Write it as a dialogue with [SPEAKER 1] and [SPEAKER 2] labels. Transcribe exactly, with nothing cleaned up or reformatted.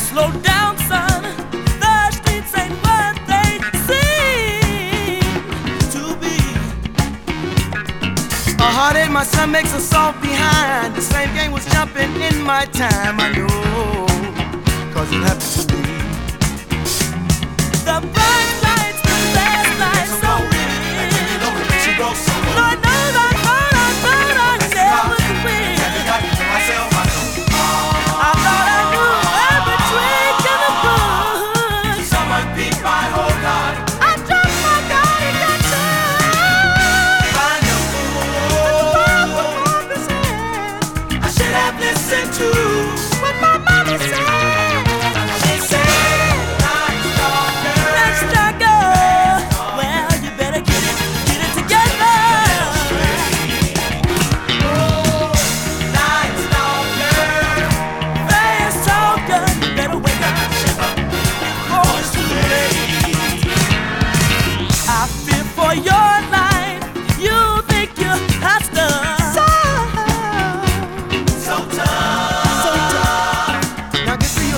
[SPEAKER 1] slow down, son. The streets ain't what they seem to be. A heartache, my son, makes a soft behind. The same game was jumping in my time, I know, cause it happened to me. The